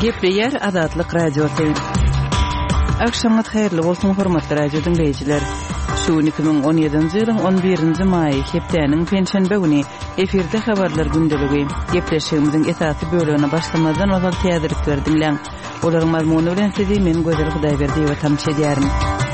Gepleyer Azatlyk Radiosu. Akşamyz hayrly bolsun hormatly radio dinleyijiler. Şu 2017-nji ýylyň 11-nji maýy hepdeniň penşenbe güni efirde habarlar gündeligi. Gepleşigimiziň esasy bölügine başlamadan ozal täzelikler dinleň. Olaryň mazmuny bilen sizi men Gözel Hudaýberdi we tamşy edýärim.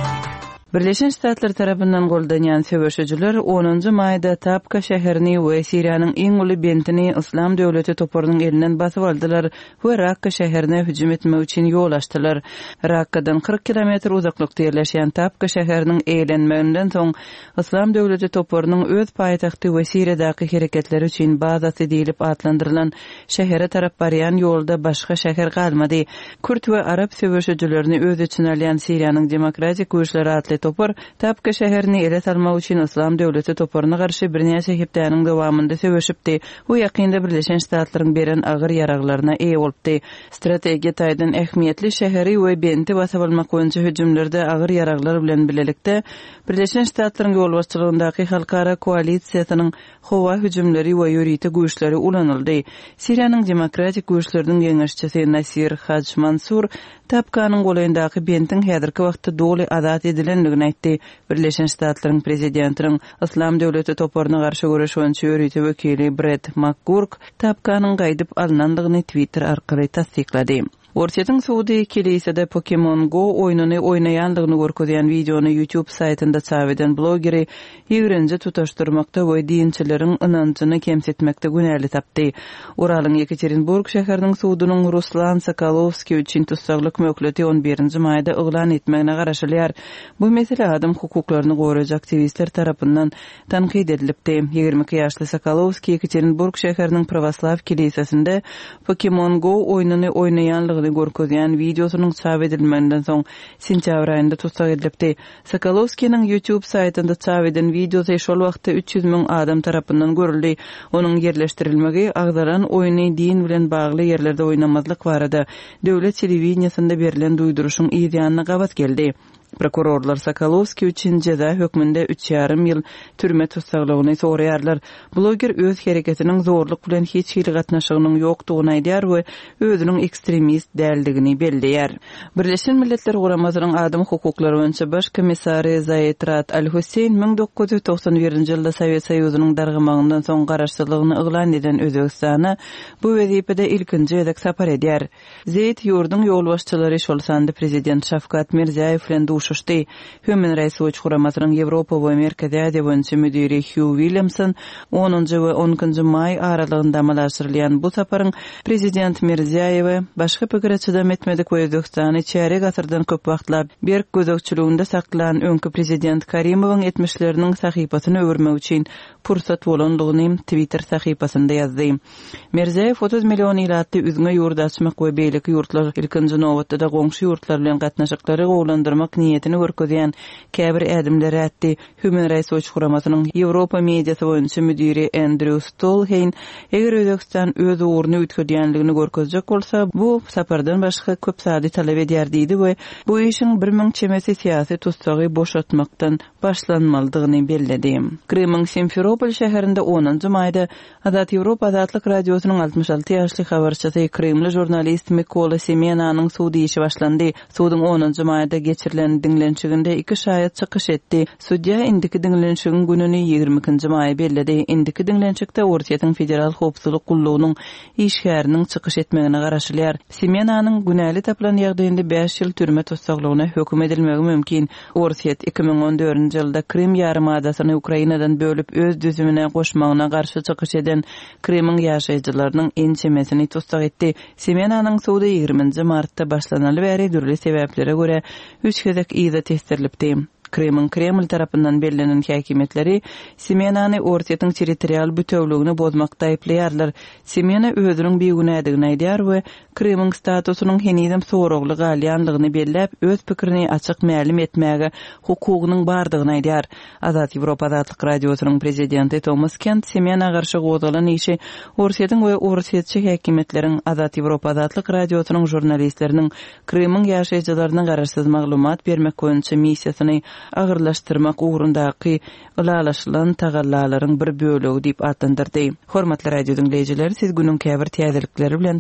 Birleşen Ştatlar tarapyndan goldanýan söwüşçüler 10-njy maýda Tapka şäherini we Siriýanyň iň uly bentini Islam döwleti toparynyň elinden basyp aldylar we Rakka şäherine hüjüm etmek üçin ýol açdylar. Rakkadan 40 kilometr uzaklykda ýerleşen Tapka şäheriniň eýlenmeginden soň Islam döwleti toparynyň öz paýtagty we Siriýadaky hereketleri üçin bazasy diýilip adlandyrylan şähere tarap barýan ýolda başga şäher galmady. Kürt we Arap söwüşçülerini öz içine alýan Siriýanyň demokratik güýçleri topar Tapka şäherini ele salmak üçin Islam döwleti toparyna garşy birnäçe hepdeniň dowamında söwüşipdi. Bu ýakynda Birleşen Ştatlaryň beren agyr ýaraglaryna eýe bolupdy. Strategiýa taýdan ähmiýetli şäheri we benti basyp almak boýunça hüjümlerde agyr ýaraglar bilen bilelikde Birleşen Ştatlaryň ýol başçylygyndaky halkara koalisiýasynyň howa hüjümleri we ýöriti güýçleri ulanyldy. Siriýanyň demokratik güýçleriniň ýeňeşçisi Nasir Haj Mansur Tapkanyň golaýyndaky bentin häzirki wagtda doly azat edilendigini aýtdy. Birleşen Ştatlaryň prezidentiniň Islam döwleti toparyna garşy görüş boýunça ýöriti wekili Brett McGurk Tapkanyň gaýdyp alynandygyny Twitter arkaly tasdiklady. Ortiýetiň Suudi kilisede Pokemon Go oýnuny oýnaýandygyny görkezýän videony YouTube saýtynda çap eden blogeri ýigrenji tutaşdyrmakda we dinçileriň ynançyny kemsetmekde günäli tapdy. Uralyň Yekaterinburg şäheriniň suudynyň Ruslan Sokolovski üçin tutsaklyk mökleti 11-nji maýda eglan etmegine garaşylýar. Bu mesele adam hukuklaryny goraýjak aktivistler tarapyndan tanqid edilipdi. 22 ýaşly Sokolovski Yekaterinburg şäheriniň Pravoslav kilisesinde Pokemon Go oýnuny oýnaýanlygy görkezýän videosynyň çap edilmenden soň sentýabr aýynda tutsak edilipdi. Sokolovskiň YouTube saýtynda çap edilen videosy şol wagtda 300 000 adam tarapyndan görüldi. Onuň yerleşdirilmegi agzaran oýny din bilen bagly ýerlerde oýnamazlyk barada döwlet telewizionyasynda berilen duýduruşyň ýa-da gabat geldi. Prokurorlar Sokolovski üçin ceza hökmünde 3,5 ýyl türme tutsaklygyny soraýarlar. Bloger öz hereketiniň zorluk bilen hiç hili gatnaşygynyň ýokdugyny aýdýar we özüniň ekstremist däldigini belleýär. Birleşen Milletler Guramasynyň adam hukuklary boýunça baş komissary Zaid Rad Al-Hussein 1991-nji ýylda Sowet Soýuzynyň dargymagyndan soň garaşsyzlygyny eglan eden Özbegistana bu wezipede ilkinji edek sapar edýär. Zaid ýurdun ýol başçylary şolsandy prezident Şafkat Mirziýew bilen uşuşdy. Human Rights Watch Guramasynyň Ýewropa we Merkezi Aziýa boýunça müdiri Hugh Williamson 10-njy we 12-njy maý aralygynda amallaşdyrylýan bu saparyň prezident Mirziýew başga pikirçidem etmedik we Özbegistany çeyrek asyrdan köp wagtlap berk gözegçiliginde saklanan öňkü prezident Karimowyň etmişleriniň sahypasyny öwürmek üçin pursat bolandygyny Twitter sahypasynda ýazdy. Mirziýew 30 million ýylatdy üzüňe ýurt açmak we beýleki ýurtlar ilkinji nowatda goňşy ýurtlar bilen gatnaşyklary gowlandyrmak niýetini görkezýän käbir ädimleri ätdi. Human Rights Watch Guramasynyň Ýewropa mediýasy boýunça müdiri Andrew Stolhein eger Özbegistan öz uğrunu ütkedýänligini görkezjek bolsa, bu sapardan başga köp sady talap edýär diýdi we bu işin 1000 çemesi siýasy tutsagy boşatmakdan başlanmalydygyny belledi. Krymyň Simferopol şäherinde 10-njy maýda Azat Ýewropa Azatlyk radiosynyň 66 ýaşly habarçysy Krymly jurnalist Mykola Semenianyň suwdy işi başlandy. Suwdyň 10-njy maýda geçirilen dinlençiginde 2 şahyat çykyş etdi. Sudya indiki dinlençigiň gününi 22-nji maý belledi. Indiki dinlençikde Ortiýetiň federal howpsuzlyk gullugynyň işgäriniň çykyş etmegine garaşylýar. Semenianyň günäli taplan ýagdaýynda 5 ýyl türme tutsaklygyna hökm edilmegi mümkin. Ortiýet 2014-nji ýylda Krym ýarymadasyny Ukrainadan bölüp öz düzümine goşmagyna garşy çykyş eden Krymyň ýaşaýjylarynyň ençemesini tutsak etdi. Semenianyň suwdy 20-nji martda başlanaly bäri dürli sebeplere görä 3 gezek ýa-da testirlipdi. Krymyň Kreml tarapyndan belirlenen häkimetleri Semeniany Ortiýetiň territorial bütewligini bozmakda aýplaýarlar. Semena özüniň beýgünädigini aýdýar we Krymyň statusynyň henidem soragly galýanlygyny bellep öz pikirini açyk mälim etmäge hukugynyň bardygyny aýdýar. Azat Ýewropa Azatlyk radiosynyň prezidenti Thomas Kent Semena garşy gozalan işi Ortiýetiň we Ortiýetçi häkimetleriň Azat Ýewropa Azatlyk radiosynyň jurnalistleriniň Krymyň ýaşaýjylaryna garaşsyz maglumat bermek boýunça missiýasyny agyrlaşdyrmak uğrundaky ulalaşylan tagallalaryň bir bölegi diýip adlandyrdy. Hormatly radio dinleyijiler, siz günüň käbir täzelikleri bilen